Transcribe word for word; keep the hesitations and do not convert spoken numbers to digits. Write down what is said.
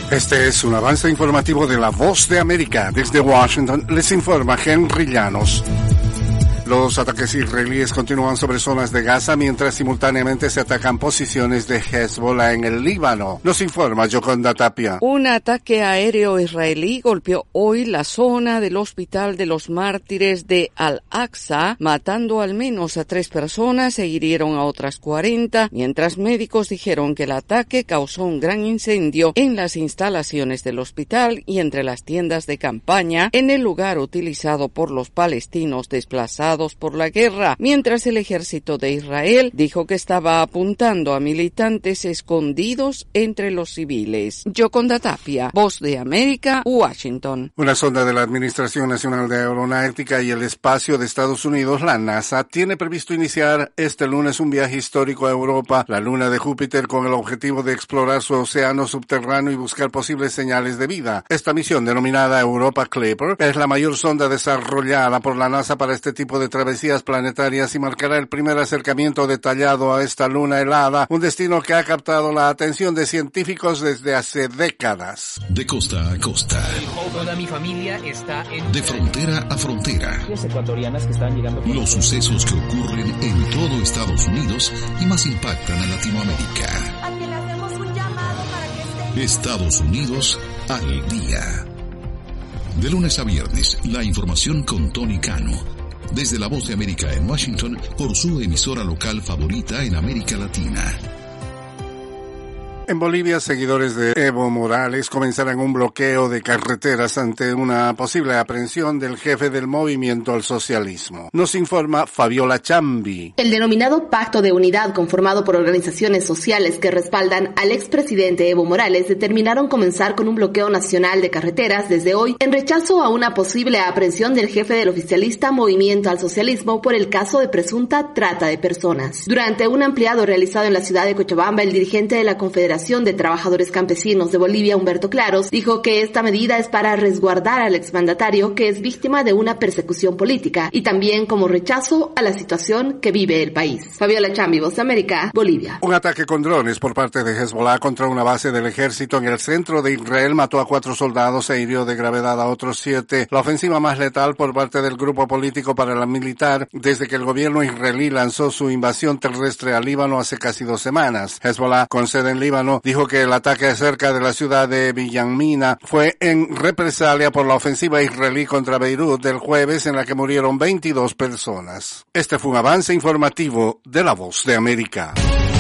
Este es un avance informativo de La Voz de América. Desde Washington les informa Henry Llanos. Los ataques israelíes continúan sobre zonas de Gaza mientras simultáneamente se atacan posiciones de Hezbollah en el Líbano. Nos informa Yoconda Tapia. Un ataque aéreo israelí golpeó hoy la zona del Hospital de los Mártires de Al-Aqsa, matando al menos a tres personas e hirieron a otras cuarenta, mientras médicos dijeron que el ataque causó un gran incendio en las instalaciones del hospital y entre las tiendas de campaña en el lugar utilizado por los palestinos desplazados por la guerra, mientras el ejército de Israel dijo que estaba apuntando a militantes escondidos entre los civiles. Yoconda Tapia, Voz de América, Washington. Una sonda de la Administración Nacional de Aeronáutica y el Espacio de Estados Unidos, la NASA, tiene previsto iniciar este lunes un viaje histórico a Europa, la luna de Júpiter, con el objetivo de explorar su océano subterráneo y buscar posibles señales de vida. Esta misión, denominada Europa Clipper, es la mayor sonda desarrollada por la NASA para este tipo de travesías planetarias y marcará el primer acercamiento detallado a esta luna helada, un destino que ha captado la atención de científicos desde hace décadas. De costa a costa. Toda mi familia está en... De frontera a frontera. Ecuatorianas que están llegando... Los sucesos que ocurren en todo Estados Unidos y más impactan a Latinoamérica. Aquí le hacemos un llamado para que esté... Estados Unidos al día. De lunes a viernes, la información con Tony Cano. Desde La Voz de América en Washington, por su emisora local favorita en América Latina. En Bolivia, seguidores de Evo Morales comenzarán un bloqueo de carreteras ante una posible aprehensión del jefe del movimiento al socialismo. Nos informa Fabiola Chambi. El denominado Pacto de Unidad, conformado por organizaciones sociales que respaldan al expresidente Evo Morales, determinaron comenzar con un bloqueo nacional de carreteras desde hoy en rechazo a una posible aprehensión del jefe del oficialista Movimiento al Socialismo por el caso de presunta trata de personas. Durante un ampliado realizado en la ciudad de Cochabamba, el dirigente de la Confederación de Trabajadores Campesinos de Bolivia, Humberto Claros, dijo que esta medida es para resguardar al exmandatario, que es víctima de una persecución política, y también como rechazo a la situación que vive el país. Fabiola Chambi, Voz de América, Bolivia. Un ataque con drones por parte de Hezbollah contra una base del ejército en el centro de Israel mató a cuatro soldados e hirió de gravedad a otros siete. La ofensiva más letal por parte del grupo político paramilitar desde que el gobierno israelí lanzó su invasión terrestre al Líbano hace casi dos semanas. Hezbollah, con sede en Líbano, dijo que el ataque cerca de la ciudad de Villamina fue en represalia por la ofensiva israelí contra Beirut del jueves, en la que murieron veintidós personas. Este fue un avance informativo de La Voz de América.